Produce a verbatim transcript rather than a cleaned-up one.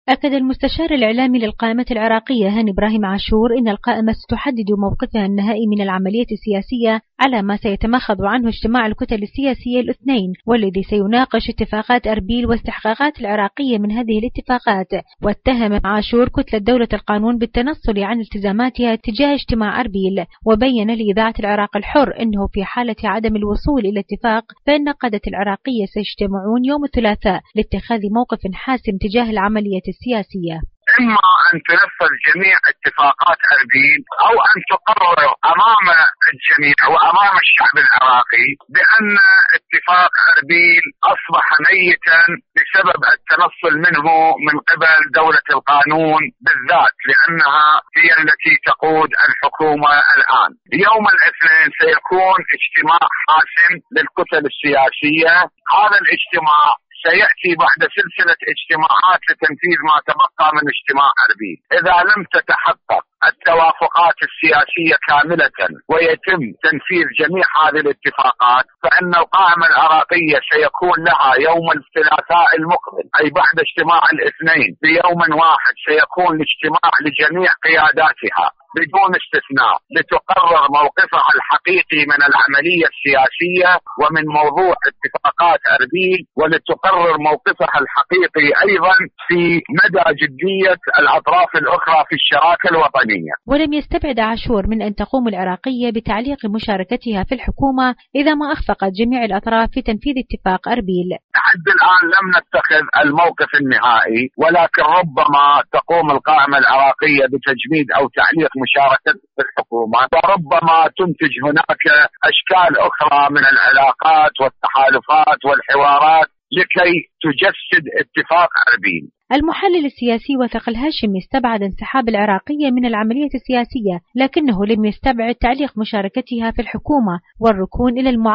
أكد المستشار الإعلامي للقائمة العراقية هاني إبراهيم عاشور أن القائمة ستحدد موقفها النهائي من العملية السياسية على ما سيتمخض عنه اجتماع الكتل السياسية الاثنين، والذي سيناقش اتفاقات أربيل واستحقاقات العراقية من هذه الاتفاقات. واتهم عاشور كتلة دولة القانون بالتنصل عن التزاماتها تجاه اجتماع أربيل، وبين لإذاعة العراق الحر أنه في حالة عدم الوصول إلى اتفاق فإن قادة العراقية سيجتمعون يوم الثلاثاء لاتخاذ موقف حاسم تجاه العملية السياسية. إما أن تنفذ جميع اتفاقات أربيل أو أن تقرر أمام الجميع وأمام الشعب العراقي بأن اتفاق أربيل أصبح ميتا بسبب التنصل منه من قبل دولة القانون بالذات، لأنها هي التي تقود الحكومة الآن. يوم الاثنين سيكون اجتماع حاسم للكتل السياسية. هذا الاجتماع سيأتي بعد سلسلة اجتماعات لتنفيذ ما تبقى من اجتماع أربيل. إذا لم تتحقق التوافقات السياسية كاملة ويتم تنفيذ جميع هذه الاتفاقات، فإن القائمة العراقية سيكون لها يوم الثلاثاء المقبل، أي بعد اجتماع الاثنين بيوم واحد، سيكون الاجتماع لجميع قياداتها بدون استثناء لتقرر موقفها الحقيقي من العملية السياسية ومن موضوع اتفاقات أربيل، ولتقرر موقفها الحقيقي أيضا في مدى جدية الأطراف الأخرى في الشراكة الوطنية. ولم يستبعد عاشور من أن تقوم العراقية بتعليق مشاركتها في الحكومة إذا ما أخفقت جميع الأطراف في تنفيذ اتفاق أربيل. لحد الآن لم نتخذ الموقف النهائي، ولكن ربما تقوم القائمة العراقية بتجميد أو تعليق مشاركة في الحكومة، وربما تنتج هناك أشكال أخرى من العلاقات والتحالفات والحوارات لكي تجسد اتفاق أربيل. المحلل السياسي وثق الهاشمي استبعد انسحاب العراقية من العملية السياسية، لكنه لم يستبعد تعليق مشاركتها في الحكومة والركون إلى المعارضة